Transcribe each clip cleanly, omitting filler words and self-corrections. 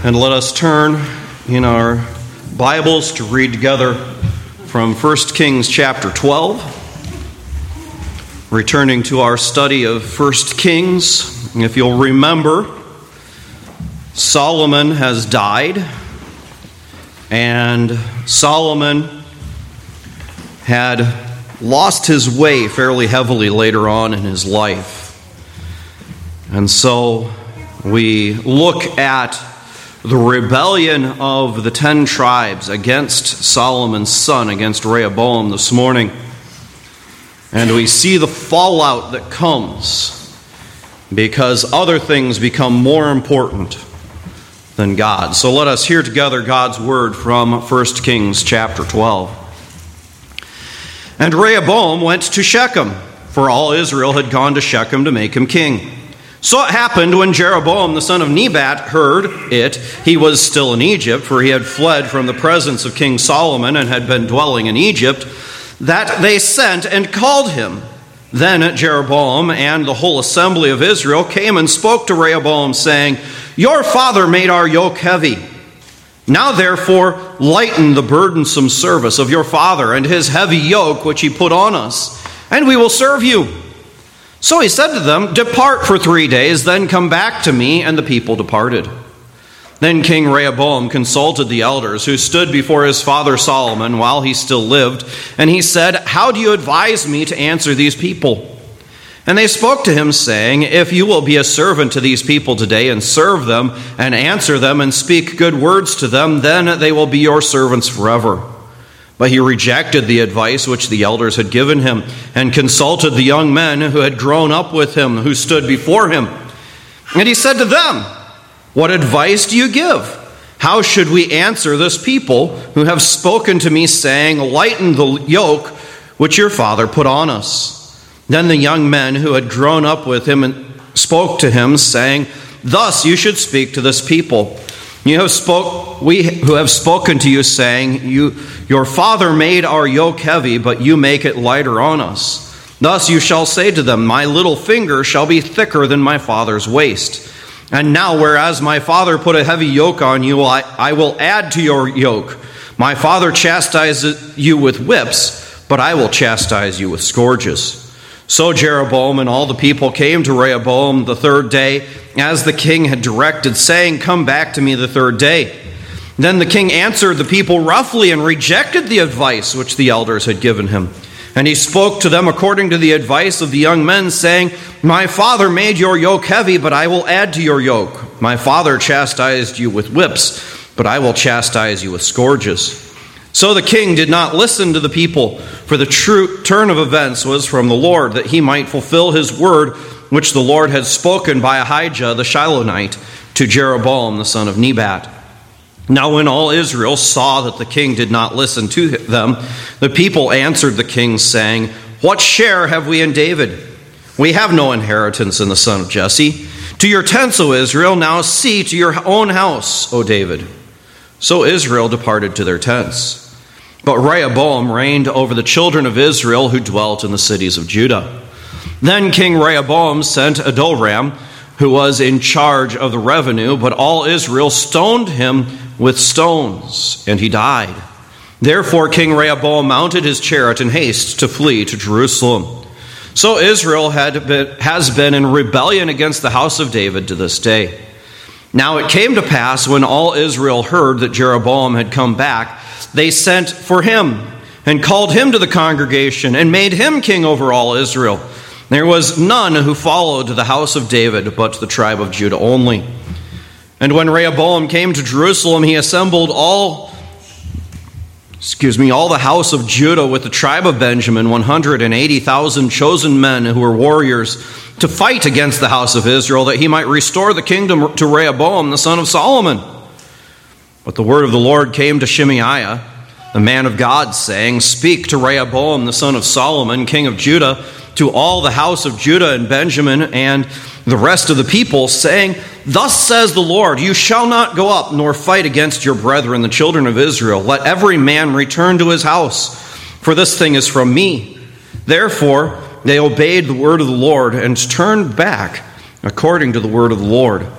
And let us turn in our Bibles to read together from 1 Kings chapter 12. Returning to our study of 1 Kings, if you'll remember, Solomon has died, and Solomon had lost his way fairly heavily later on in his life. And so we look at the rebellion of the 10 tribes against Solomon's son, against Rehoboam this morning. And we see the fallout that comes because other things become more important than God. So let us hear together God's word from 1 Kings chapter 12. And Rehoboam went to Shechem, for all Israel had gone to Shechem to make him king. So it happened when Jeroboam the son of Nebat heard it, he was still in Egypt, for he had fled from the presence of King Solomon and had been dwelling in Egypt, that they sent and called him. Then Jeroboam and the whole assembly of Israel came and spoke to Rehoboam, saying, Your father made our yoke heavy. Now therefore lighten the burdensome service of your father and his heavy yoke which he put on us, and we will serve you. So he said to them, Depart for 3 days, then come back to me. And the people departed. Then King Rehoboam consulted the elders who stood before his father Solomon while he still lived. And he said, How do you advise me to answer these people? And they spoke to him, saying, If you will be a servant to these people today and serve them and answer them and speak good words to them, then they will be your servants forever. But he rejected the advice which the elders had given him and consulted the young men who had grown up with him, who stood before him. And he said to them, What advice do you give? How should we answer this people who have spoken to me, saying, Lighten the yoke which your father put on us? Then the young men who had grown up with him and spoke to him, saying, Thus you should speak to this people. We who have spoken to you, saying, Your father made our yoke heavy, but you make it lighter on us. Thus you shall say to them, My little finger shall be thicker than my father's waist. And now, whereas my father put a heavy yoke on you, I will add to your yoke. My father chastises you with whips, but I will chastise you with scourges. So Jeroboam and all the people came to Rehoboam the 3rd day, as the king had directed, saying, Come back to me the 3rd day. Then the king answered the people roughly and rejected the advice which the elders had given him. And he spoke to them according to the advice of the young men, saying, My father made your yoke heavy, but I will add to your yoke. My father chastised you with whips, but I will chastise you with scourges. So the king did not listen to the people, for the true turn of events was from the Lord, that he might fulfill his word, which the Lord had spoken by Ahijah the Shilonite to Jeroboam the son of Nebat. Now when all Israel saw that the king did not listen to them, the people answered the king, saying, What share have we in David? We have no inheritance in the son of Jesse. To your tents, O Israel, now see to your own house, O David. So Israel departed to their tents. But Rehoboam reigned over the children of Israel who dwelt in the cities of Judah. Then King Rehoboam sent Adoram, who was in charge of the revenue, but all Israel stoned him with stones, and he died. Therefore King Rehoboam mounted his chariot in haste to flee to Jerusalem. So Israel has been in rebellion against the house of David to this day. Now it came to pass, when all Israel heard that Jeroboam had come back, they sent for him and called him to the congregation and made him king over all Israel. There was none who followed the house of David, but the tribe of Judah only. And when Rehoboam came to Jerusalem, he assembled all the house of Judah with the tribe of Benjamin, 180,000 chosen men who were warriors, to fight against the house of Israel, that he might restore the kingdom to Rehoboam, the son of Solomon. But the word of the Lord came to Shemaiah, the man of God, saying, Speak to Rehoboam, the son of Solomon, king of Judah, to all the house of Judah and Benjamin and the rest of the people, saying, Thus says the Lord, You shall not go up nor fight against your brethren, the children of Israel. Let every man return to his house, for this thing is from me. Therefore they obeyed the word of the Lord and turned back according to the word of the Lord.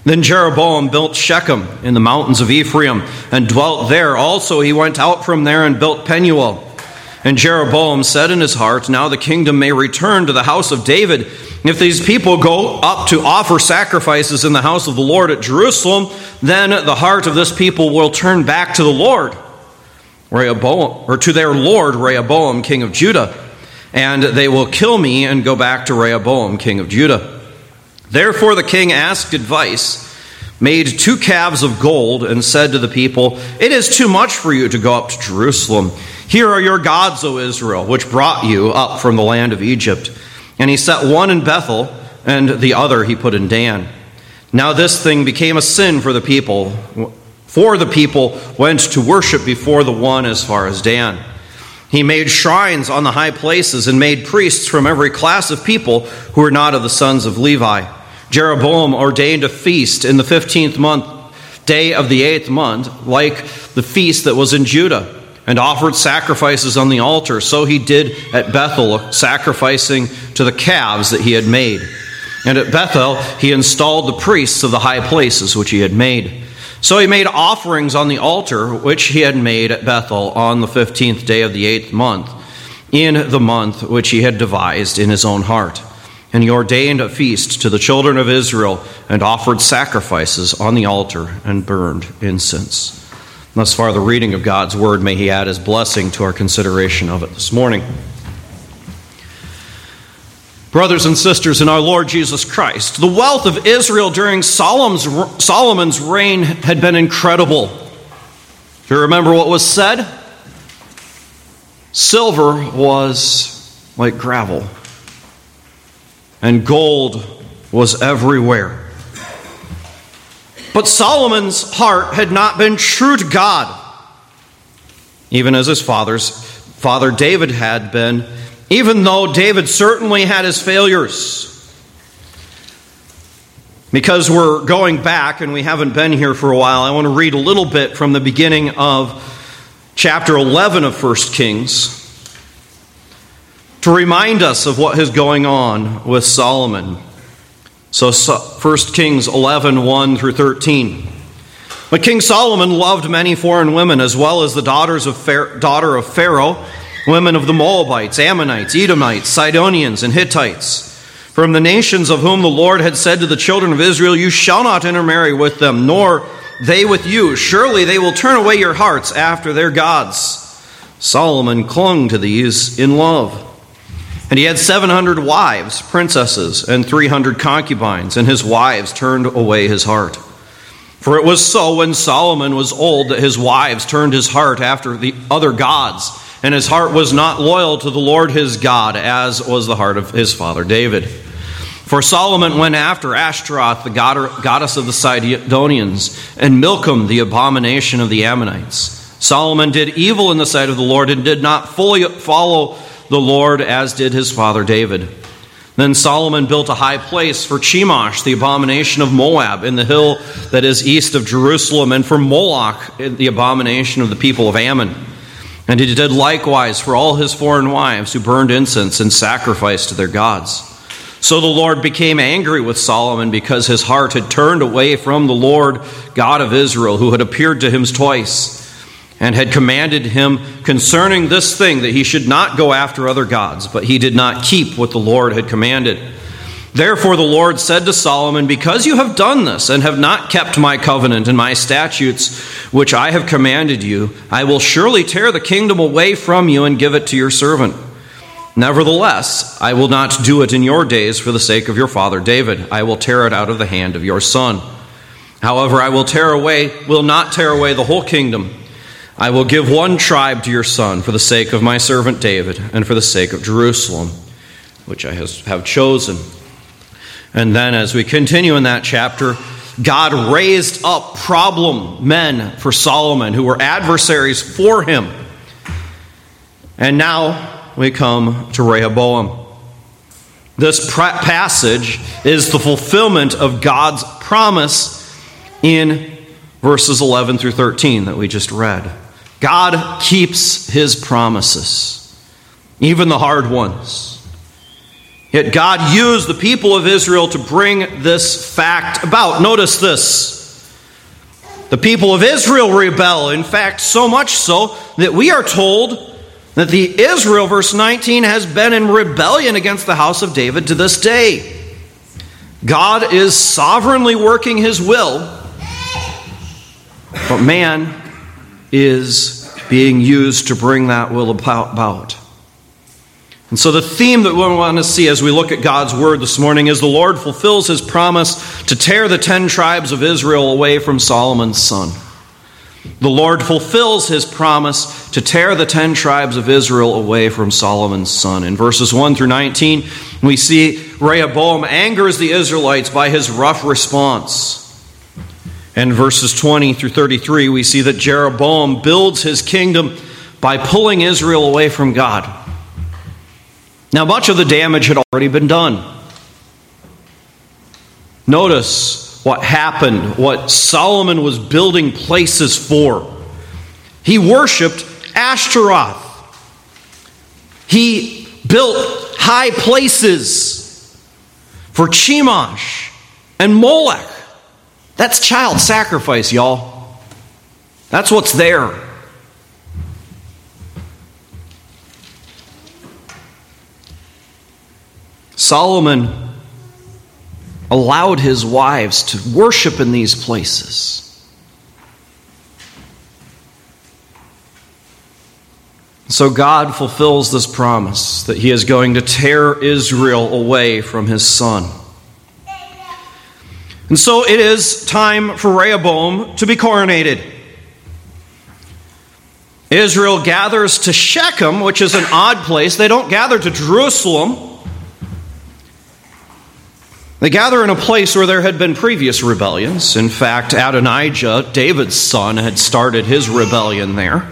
Then Jeroboam built Shechem in the mountains of Ephraim and dwelt there. Also he went out from there and built Penuel. And Jeroboam said in his heart, now the kingdom may return to the house of David. If these people go up to offer sacrifices in the house of the Lord at Jerusalem, then the heart of this people will turn back to the Lord, Rehoboam, or to their Lord Rehoboam, king of Judah, and they will kill me and go back to Rehoboam, king of Judah. Therefore the king asked advice, made 2 calves of gold, and said to the people, it is too much for you to go up to Jerusalem. Here are your gods, O Israel, which brought you up from the land of Egypt. And he set one in Bethel, and the other he put in Dan. Now this thing became a sin for the people, for the people went to worship before the one as far as Dan. He made shrines on the high places and made priests from every class of people who were not of the sons of Levi. Jeroboam ordained a feast in the 15th month, day of the 8th month, like the feast that was in Judah, and offered sacrifices on the altar. So he did at Bethel, sacrificing to the calves that he had made. And at Bethel he installed the priests of the high places which he had made. So he made offerings on the altar which he had made at Bethel on the 15th day of the 8th month, in the month which he had devised in his own heart. And he ordained a feast to the children of Israel, and offered sacrifices on the altar, and burned incense. Thus far the reading of God's word. May he add his blessing to our consideration of it this morning. Brothers and sisters in our Lord Jesus Christ, the wealth of Israel during Solomon's reign had been incredible. Do you remember what was said? Silver was like gravel, and gold was everywhere. But Solomon's heart had not been true to God, even as his father David had been, even though David certainly had his failures. Because we're going back and we haven't been here for a while, I want to read a little bit from the beginning of chapter 11 of 1 Kings to remind us of what is going on with Solomon. So 1 Kings 11, 1 through 13. But King Solomon loved many foreign women, as well as the daughter of Pharaoh, women of the Moabites, Ammonites, Edomites, Sidonians, and Hittites, from the nations of whom the Lord had said to the children of Israel, you shall not intermarry with them, nor they with you. Surely they will turn away your hearts after their gods. Solomon clung to these in love. And he had 700 wives, princesses, and 300 concubines, and his wives turned away his heart. For it was so when Solomon was old that his wives turned his heart after the other gods, and his heart was not loyal to the Lord his God, as was the heart of his father David. For Solomon went after Ashtaroth, the goddess of the Sidonians, and Milcom, the abomination of the Ammonites. Solomon did evil in the sight of the Lord, and did not fully follow the Lord as did his father David. Then Solomon built a high place for Chemosh, the abomination of Moab, in the hill that is east of Jerusalem, and for Moloch, the abomination of the people of Ammon. And he did likewise for all his foreign wives who burned incense and sacrificed to their gods. So the Lord became angry with Solomon because his heart had turned away from the Lord God of Israel, who had appeared to him twice, and had commanded him concerning this thing that he should not go after other gods, but he did not keep what the Lord had commanded. Therefore the Lord said to Solomon, because you have done this and have not kept my covenant and my statutes, which I have commanded you, I will surely tear the kingdom away from you and give it to your servant. Nevertheless, I will not do it in your days for the sake of your father David. I will tear it out of the hand of your son. However, I will not tear away the whole kingdom. I will give one tribe to your son for the sake of my servant David and for the sake of Jerusalem, which I have chosen. And then as we continue in that chapter, God raised up problem men for Solomon who were adversaries for him. And now we come to Rehoboam. This passage is the fulfillment of God's promise in verses 11 through 13 that we just read. God keeps his promises, even the hard ones. Yet God used the people of Israel to bring this fact about. Notice this. The people of Israel rebel. In fact, so much so that we are told that the Israel, verse 19, has been in rebellion against the house of David to this day. God is sovereignly working his will, but man is being used to bring that will about. And so the theme that we want to see as we look at God's word this morning is the Lord fulfills his promise to tear the 10 tribes of Israel away from Solomon's son. The Lord fulfills his promise to tear the 10 tribes of Israel away from Solomon's son. In verses 1 through 19, we see Rehoboam angers the Israelites by his rough response. And verses 20 through 33, we see that Jeroboam builds his kingdom by pulling Israel away from God. Now, much of the damage had already been done. Notice what happened, what Solomon was building places for. He worshipped Ashtaroth. He built high places for Chemosh and Molech. That's child sacrifice, y'all. That's what's there. Solomon allowed his wives to worship in these places. So God fulfills this promise that he is going to tear Israel away from his son. And so it is time for Rehoboam to be coronated. Israel gathers to Shechem, which is an odd place. They don't gather to Jerusalem. They gather in a place where there had been previous rebellions. In fact, Adonijah, David's son, had started his rebellion there.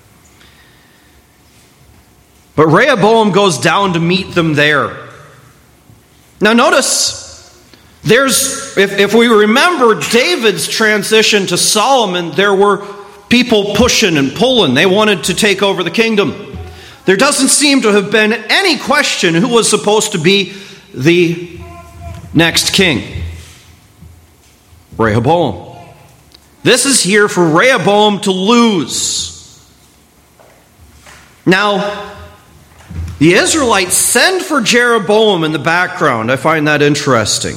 But Rehoboam goes down to meet them there. Now notice, if we remember David's transition to Solomon, there were people pushing and pulling. They wanted to take over the kingdom. There doesn't seem to have been any question who was supposed to be the next king. Rehoboam. This is here for Rehoboam to lose. Now, the Israelites send for Jeroboam in the background. I find that interesting.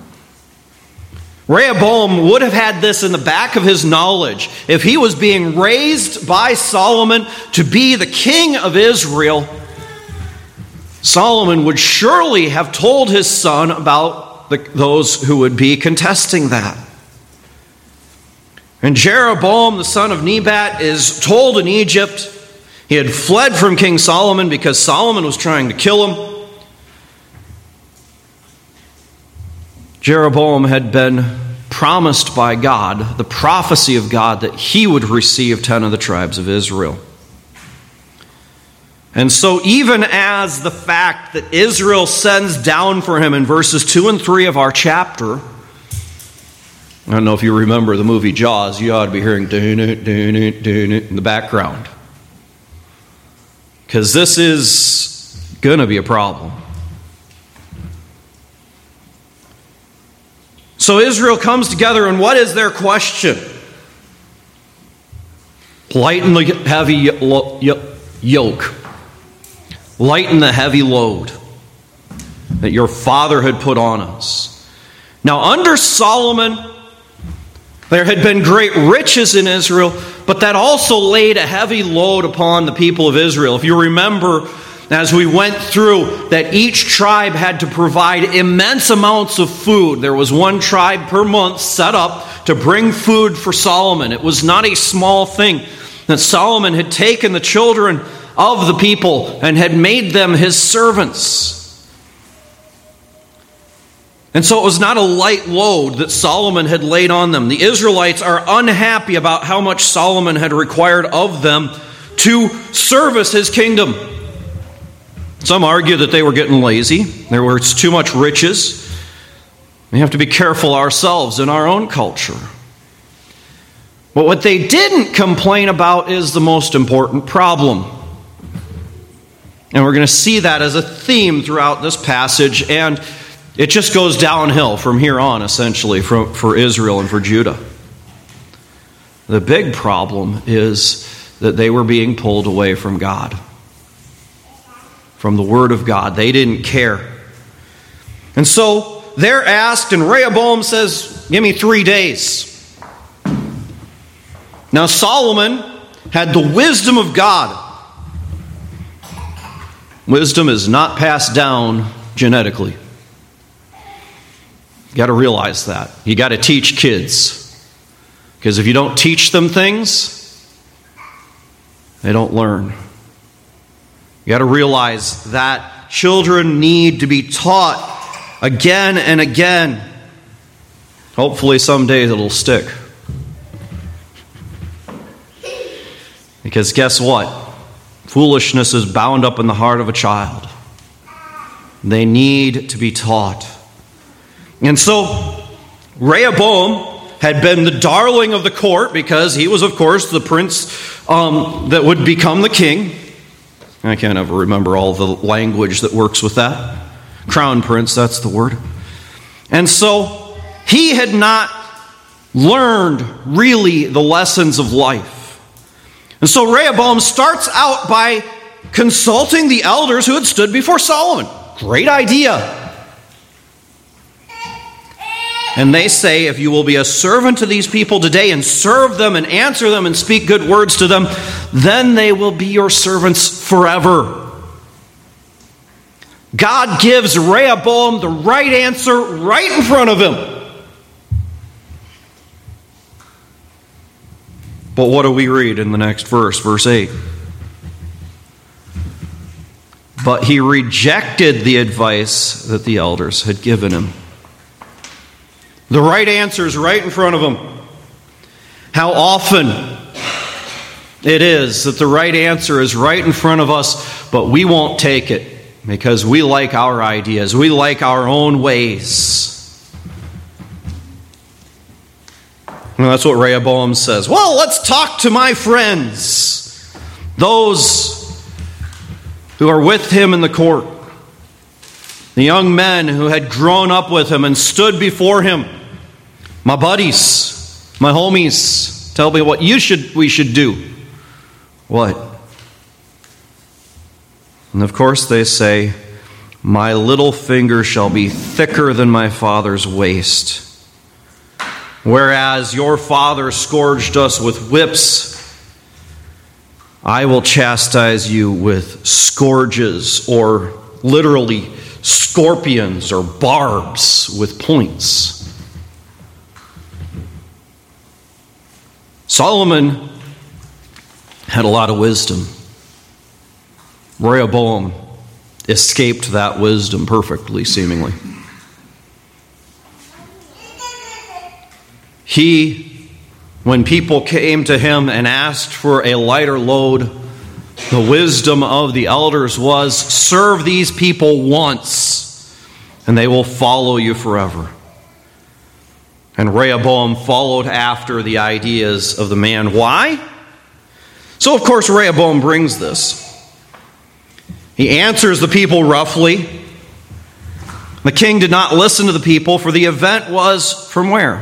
Rehoboam would have had this in the back of his knowledge. If he was being raised by Solomon to be the king of Israel, Solomon would surely have told his son about those who would be contesting that. And Jeroboam, the son of Nebat, is told in Egypt he had fled from King Solomon because Solomon was trying to kill him. Jeroboam had been promised by God, the prophecy of God, that he would receive 10 of the tribes of Israel. And so even as the fact that Israel sends down for him in verses 2 and 3 of our chapter, I don't know if you remember the movie Jaws, you ought to be hearing dun-it, dun-it, dun-it in the background. Because this is going to be a problem. So Israel comes together, and what is their question? Lighten the heavy yoke. Lighten the heavy load that your father had put on us. Now, under Solomon, there had been great riches in Israel, but that also laid a heavy load upon the people of Israel. If you remember, as we went through, that each tribe had to provide immense amounts of food. There was one tribe per month set up to bring food for Solomon. It was not a small thing that Solomon had taken the children of the people and had made them his servants. And so it was not a light load that Solomon had laid on them. The Israelites are unhappy about how much Solomon had required of them to service his kingdom. Some argue that they were getting lazy. There was too much riches. We have to be careful ourselves in our own culture. But what they didn't complain about is the most important problem. And we're going to see that as a theme throughout this passage, and it just goes downhill from here on, essentially, for Israel and for Judah. The big problem is that they were being pulled away from God, from the Word of God. They didn't care. And so they're asked, and Rehoboam says, give me 3 days. Now Solomon had the wisdom of God. Wisdom is not passed down genetically. You got to realize that. You got to teach kids. Because if you don't teach them things, they don't learn. You got to realize that children need to be taught again and again. Hopefully someday it'll stick. Because guess what? Foolishness is bound up in the heart of a child. They need to be taught. And so, Rehoboam had been the darling of the court because he was, of course, the prince that would become the king. I can't ever remember all the language that works with that. Crown prince, that's the word. And so, he had not learned really the lessons of life. And so Rehoboam starts out by consulting the elders who had stood before Solomon. Great idea. And they say, if you will be a servant to these people today and serve them and answer them and speak good words to them, then they will be your servants forever. God gives Rehoboam the right answer right in front of him. But what do we read in the next verse, verse 8? But he rejected the advice that the elders had given him. The right answer is right in front of him. How often it is that the right answer is right in front of us, but we won't take it because we like our ideas. We like our own ways. Well, that's what Rehoboam says. Well, let's talk to my friends, those who are with him in the court, the young men who had grown up with him and stood before him, my buddies, my homies. Tell me what we should do. What? And of course they say, my little finger shall be thicker than my father's waist. Whereas your father scourged us with whips, I will chastise you with scourges, or literally scorpions or barbs with points. Solomon had a lot of wisdom. Rehoboam escaped that wisdom perfectly, seemingly. He, when people came to him and asked for a lighter load, the wisdom of the elders was, serve these people once, and they will follow you forever. And Rehoboam followed after the ideas of the man. Why? So, of course, Rehoboam brings this. He answers the people roughly. The king did not listen to the people, for the event was from where?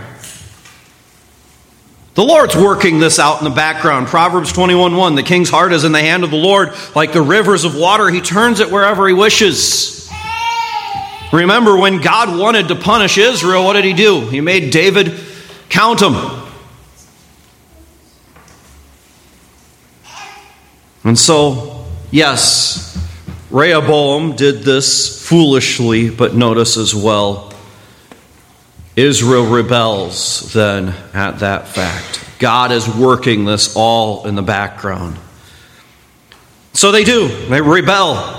The Lord's working this out in the background. Proverbs 21:1, the king's heart is in the hand of the Lord, like the rivers of water. He turns it wherever he wishes. Remember, when God wanted to punish Israel, what did he do? He made David count them. And so, yes, Rehoboam did this foolishly, but notice as well, Israel rebels then at that fact. God is working this all in the background. So they do. They rebel.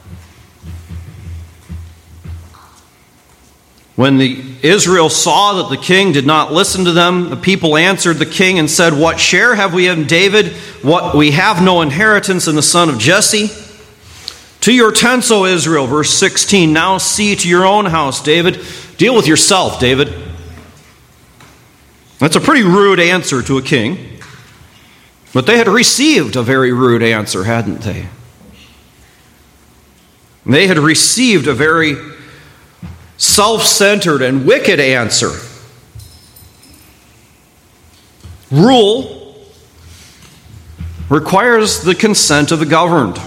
When Israel saw that the king did not listen to them, the people answered the king and said, what share have we in David? We have no inheritance in the son of Jesse. To your tents, O Israel, verse 16. Now see to your own house, David. Deal with yourself, David. That's a pretty rude answer to a king. But they had received a very rude answer, hadn't they? They had received a very self-centered and wicked answer. Rule requires the consent of the governed.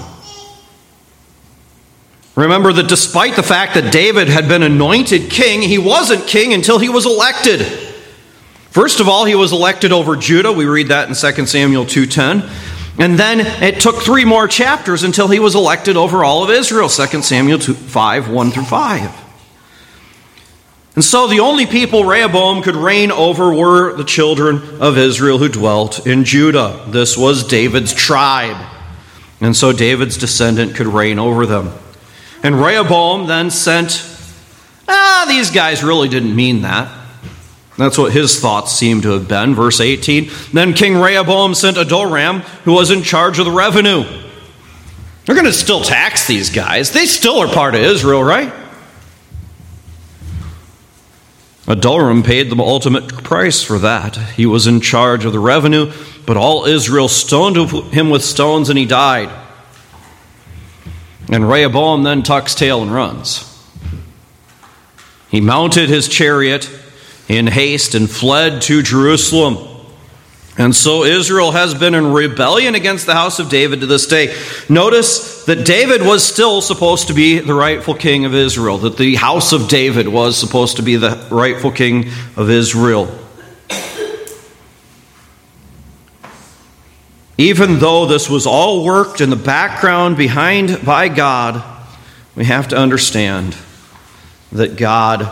Remember that despite the fact that David had been anointed king, he wasn't king until he was elected. First of all, he was elected over Judah. We read that in 2 Samuel 2:10. And then it took 3 more chapters until he was elected over all of Israel, 2 Samuel 5, 1 through 5. And so the only people Rehoboam could reign over were the children of Israel who dwelt in Judah. This was David's tribe. And so David's descendant could reign over them. And Rehoboam then sent, these guys really didn't mean that. That's what his thoughts seem to have been. Verse 18, then King Rehoboam sent Adoram, who was in charge of the revenue. They're going to still tax these guys. They still are part of Israel, right? Adoram paid the ultimate price for that. He was in charge of the revenue, but all Israel stoned him with stones, and he died. And Rehoboam then tucks tail and runs. He mounted his chariot in haste and fled to Jerusalem. And so Israel has been in rebellion against the house of David to this day. Notice that David was still supposed to be the rightful king of Israel, that the house of David was supposed to be the rightful king of Israel. Even though this was all worked in the background by God, we have to understand that God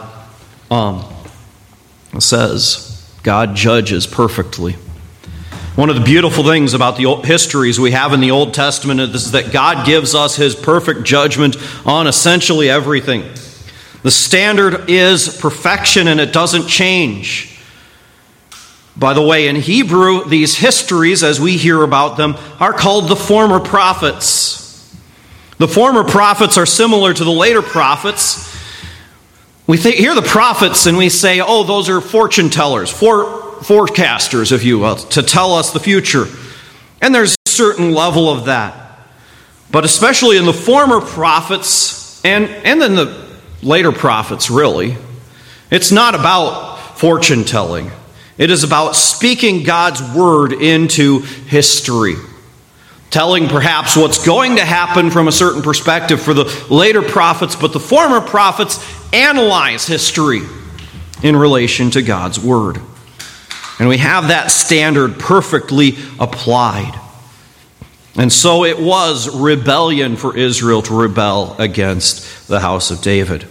says God judges perfectly. One of the beautiful things about the histories we have in the Old Testament is that God gives us his perfect judgment on essentially everything. The standard is perfection, and it doesn't change. By the way, in Hebrew, these histories, as we hear about them, are called the former prophets. The former prophets are similar to the later prophets. We hear the prophets and we say, oh, those are fortune tellers, forecasters, if you will, to tell us the future. And there's a certain level of that. But especially in the former prophets and then the later prophets, really, it's not about fortune telling. It is about speaking God's word into history. Telling perhaps what's going to happen from a certain perspective for the later prophets, but the former prophets analyze history in relation to God's word. And we have that standard perfectly applied. And so it was rebellion for Israel to rebel against the house of David.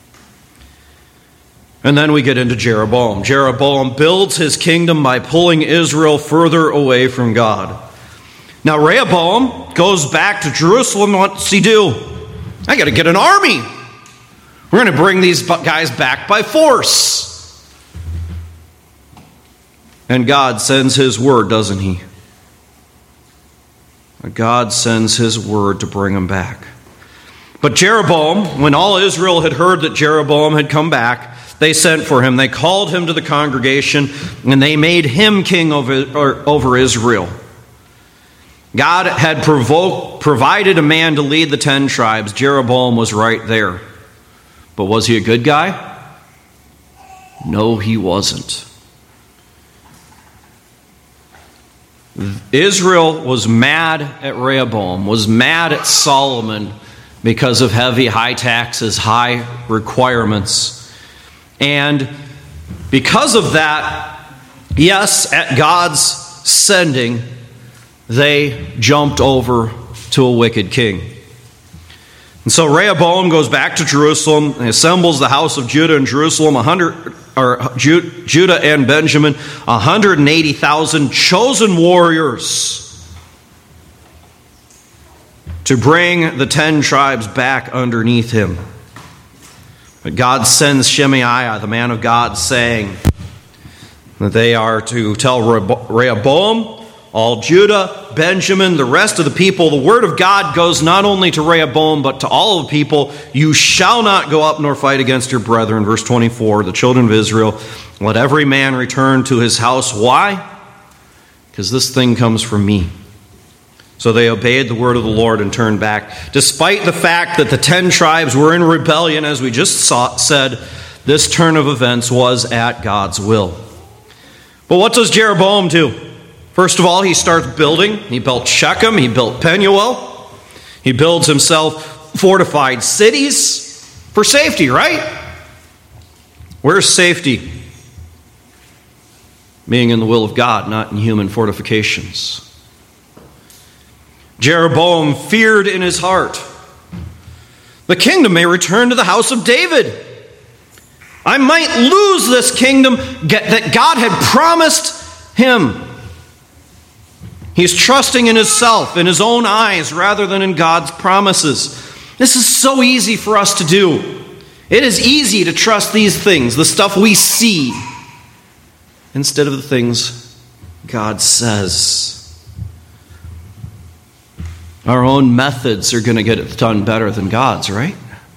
And then we get into Jeroboam. Jeroboam builds his kingdom by pulling Israel further away from God. Now Rehoboam goes back to Jerusalem. What's he do? I got to get an army. We're going to bring these guys back by force. And God sends his word, doesn't he? God sends his word to bring them back. But Jeroboam, when all Israel had heard that Jeroboam had come back, they sent for him. They called him to the congregation, and they made him king over Israel. God had provided a man to lead the 10 tribes. Jeroboam was right there. But was he a good guy? No, he wasn't. Israel was mad at Rehoboam, was mad at Solomon because of heavy, high taxes, high requirements. And because of that, yes, at God's sending, they jumped over to a wicked king. And so Rehoboam goes back to Jerusalem and assembles the house of Judah and Jerusalem, Judah and Benjamin, 180,000 chosen warriors to bring the 10 tribes back underneath him. But God sends Shemaiah, the man of God, saying that they are to tell Rehoboam, all Judah, Benjamin, the rest of the people, the word of God goes not only to Rehoboam, but to all the people. You shall not go up nor fight against your brethren. Verse 24, the children of Israel, let every man return to his house. Why? Because this thing comes from me. So they obeyed the word of the Lord and turned back. Despite the fact that the 10 tribes were in rebellion, as we just said, this turn of events was at God's will. But what does Jeroboam do? First of all, he starts building. He built Shechem. He built Penuel. He builds himself fortified cities for safety, right? Where's safety? Being in the will of God, not in human fortifications. Jeroboam feared in his heart, the kingdom may return to the house of David. I might lose this kingdom that God had promised him. He's trusting in himself, in his own eyes, rather than in God's promises. This is so easy for us to do. It is easy to trust these things, the stuff we see, instead of the things God says. Our own methods are going to get it done better than God's, right?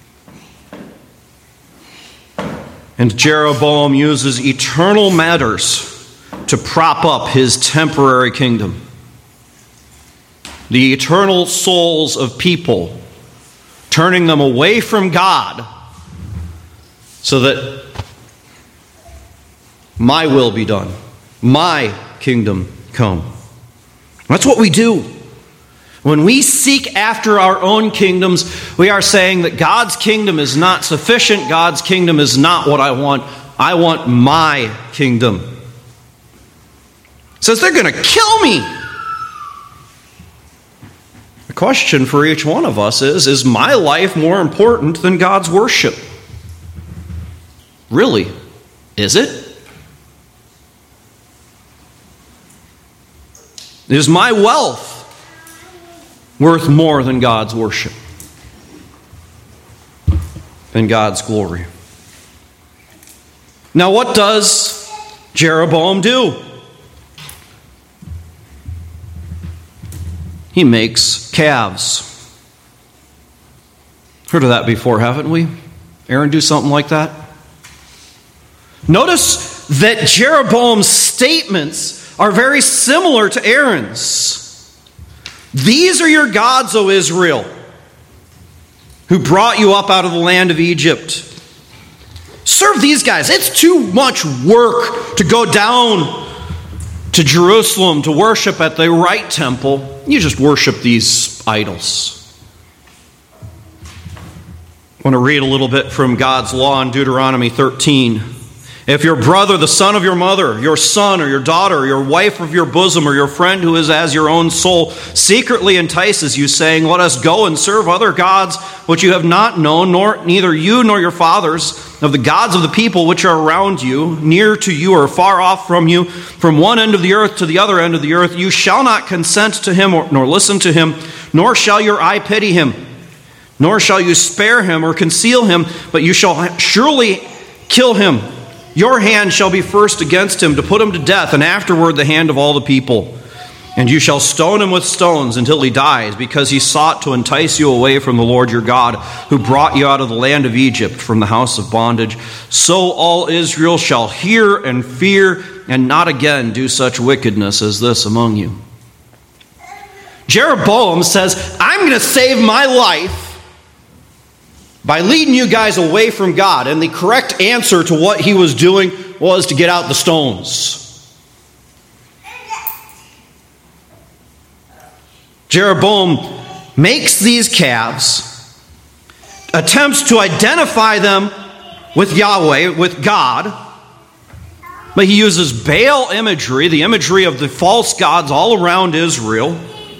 And Jeroboam uses eternal matters to prop up his temporary kingdom. The eternal souls of people, turning them away from God so that my will be done, my kingdom come. That's what we do. When we seek after our own kingdoms, we are saying that God's kingdom is not sufficient. God's kingdom is not what I want. I want my kingdom. It says they're going to kill me. The question for each one of us is my life more important than God's worship? Really? Is it? Is my wealth worth more than God's worship, than God's glory? Now, what does Jeroboam do? He makes calves. Heard of that before, haven't we? Aaron do something like that? Notice that Jeroboam's statements are very similar to Aaron's. These are your gods, O Israel, who brought you up out of the land of Egypt. Serve these guys. It's too much work to go down to Jerusalem to worship at the right temple. You just worship these idols. I want to read a little bit from God's law in Deuteronomy 13. If your brother, the son of your mother, your son or your daughter, or your wife of your bosom, or your friend who is as your own soul, secretly entices you, saying, let us go and serve other gods which you have not known, neither you nor your fathers, of the gods of the people which are around you, near to you or far off from you, from one end of the earth to the other end of the earth, you shall not consent to him nor listen to him, nor shall your eye pity him, nor shall you spare him or conceal him, but you shall surely kill him. Your hand shall be first against him to put him to death, and afterward the hand of all the people. And you shall stone him with stones until he dies, because he sought to entice you away from the Lord your God, who brought you out of the land of Egypt from the house of bondage. So all Israel shall hear and fear, and not again do such wickedness as this among you. Jeroboam says, I'm going to save my life by leading you guys away from God. And the correct answer to what he was doing was to get out the stones. Jeroboam makes these calves, attempts to identify them with Yahweh, with God, but he uses Baal imagery, the imagery of the false gods all around Israel.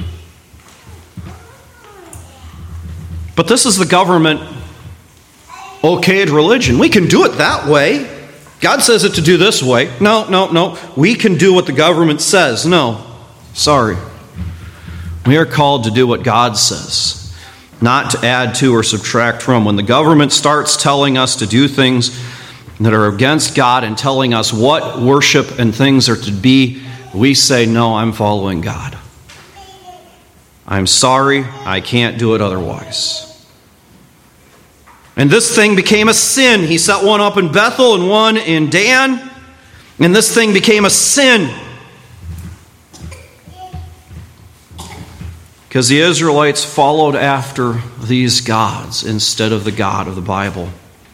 But this is the government okayed religion. We can do it that way. God says it to do this way. No. We can do what the government says. No. Sorry. We are called to do what God says, not to add to or subtract from. When the government starts telling us to do things that are against God and telling us what worship and things are to be, we say, no, I'm following God. I'm sorry, I can't do it otherwise. And this thing became a sin. He set one up in Bethel and one in Dan. And this thing became a sin. Because the Israelites followed after these gods instead of the God of the Bible.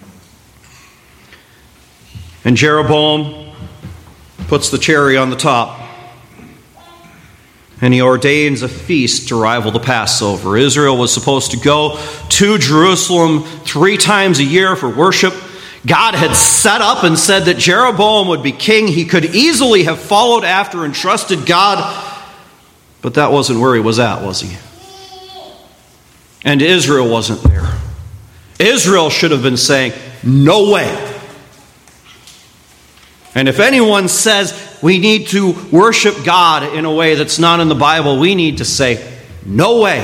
And Jeroboam puts the cherry on the top. And he ordains a feast to rival the Passover. Israel was supposed to go to Jerusalem 3 times a year for worship. God had set up and said that Jeroboam would be king. He could easily have followed after and trusted God, but that wasn't where he was at, was he? And Israel wasn't there. Israel should have been saying, no way. And if anyone says we need to worship God in a way that's not in the Bible, we need to say, no way.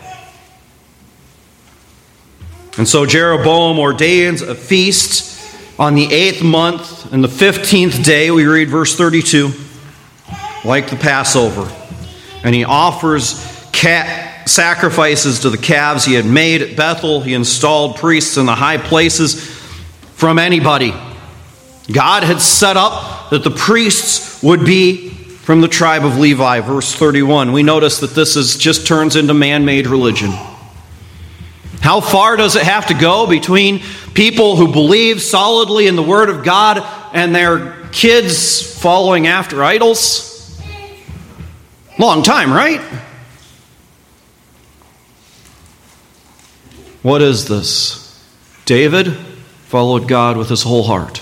And so Jeroboam ordains a feast on the 8th month and the 15th day. We read verse 32, like the Passover. And he offers sacrifices to the calves he had made at Bethel. He installed priests in the high places from anybody. God had set up that the priests would be from the tribe of Levi. Verse 31. We notice that this just turns into man-made religion. How far does it have to go between people who believe solidly in the Word of God and their kids following after idols? Long time, right? What is this? David followed God with his whole heart.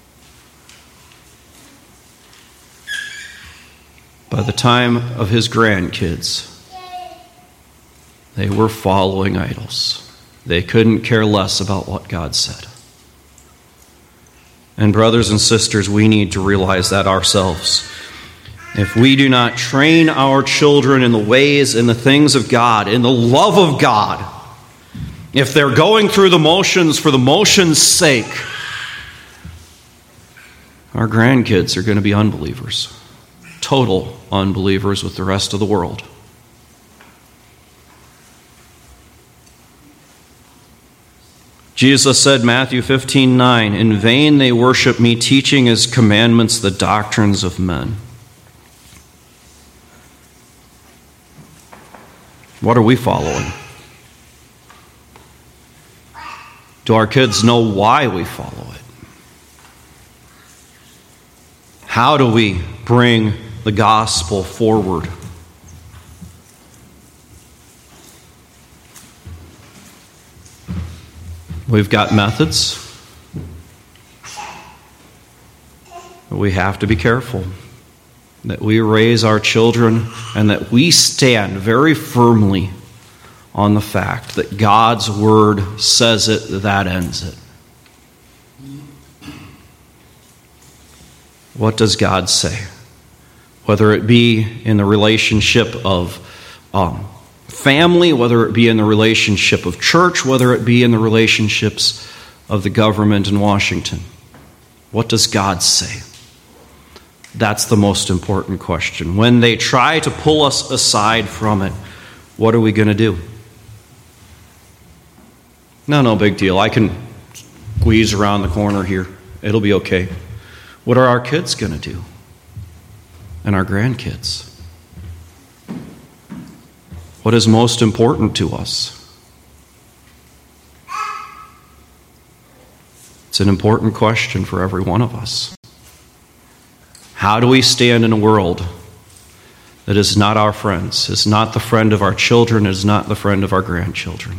By the time of his grandkids, they were following idols. They couldn't care less about what God said. And brothers and sisters, we need to realize that ourselves. If we do not train our children in the ways and the things of God, in the love of God, if they're going through the motions for the motions' sake, our grandkids are going to be unbelievers. Total unbelievers with the rest of the world. Jesus said, Matthew 15:9, in vain they worship me, teaching as commandments the doctrines of men. What are we following? Do our kids know why we follow it? How do we bring the gospel forward? We've got methods, but we have to be careful that we raise our children and that we stand very firmly on the fact that God's word says it, that ends it. What does God say? Whether it be in the relationship of family, whether it be in the relationship of church, whether it be in the relationships of the government in Washington. What does God say? That's the most important question. When they try to pull us aside from it, what are we going to do? No big deal. I can squeeze around the corner here. It'll be okay. What are our kids going to do? And our grandkids? What is most important to us? It's an important question for every one of us. How do we stand in a world that is not our friends, is not the friend of our children, is not the friend of our grandchildren?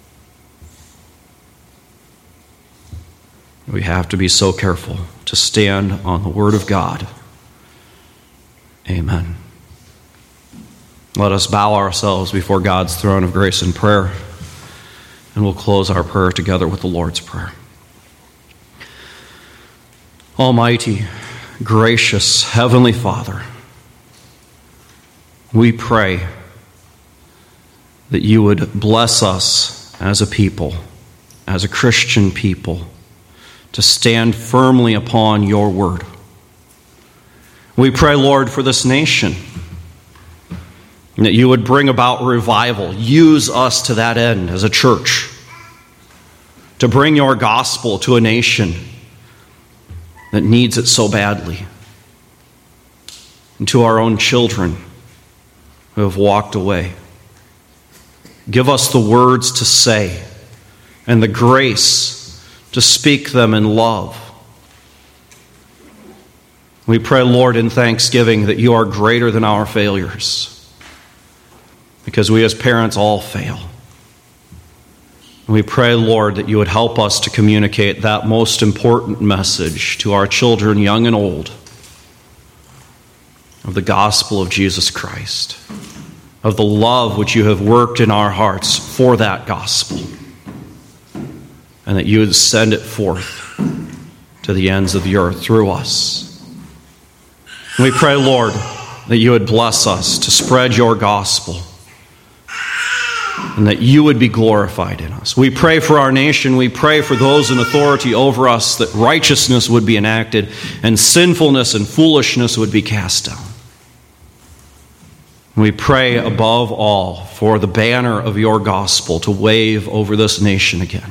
We have to be so careful to stand on the Word of God. Amen. Let us bow ourselves before God's throne of grace and prayer, and we'll close our prayer together with the Lord's Prayer. Almighty, gracious Heavenly Father, we pray that you would bless us as a people, as a Christian people, to stand firmly upon your word. We pray, Lord, for this nation, that you would bring about revival. Use us to that end as a church, to bring your gospel to a nation that needs it so badly, and to our own children who have walked away. Give us the words to say and the grace to speak them in love. We pray, Lord, in thanksgiving that you are greater than our failures, because we as parents all fail. And we pray, Lord, that you would help us to communicate that most important message to our children, young and old, of the gospel of Jesus Christ, of the love which you have worked in our hearts for that gospel, and that you would send it forth to the ends of the earth through us. And we pray, Lord, that you would bless us to spread your gospel, and that you would be glorified in us. We pray for our nation. We pray for those in authority over us, that righteousness would be enacted and sinfulness and foolishness would be cast down. We pray above all for the banner of your gospel to wave over this nation again.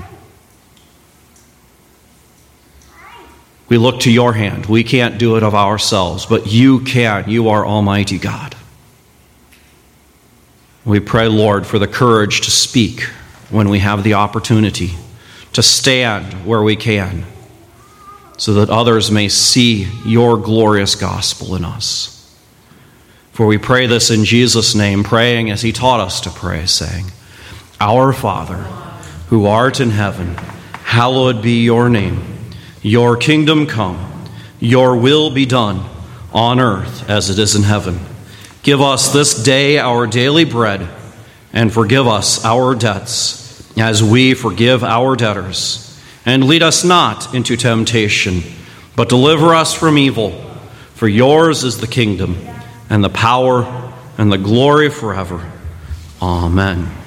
We look to your hand. We can't do it of ourselves, but you can. You are Almighty God. We pray, Lord, for the courage to speak when we have the opportunity, to stand where we can, so that others may see your glorious gospel in us. For we pray this in Jesus' name, praying as he taught us to pray, saying, Our Father, who art in heaven, hallowed be your name. Your kingdom come, your will be done, on earth as it is in heaven. Give us this day our daily bread, and forgive us our debts, as we forgive our debtors. And lead us not into temptation, but deliver us from evil. For yours is the kingdom, and the power, and the glory forever. Amen.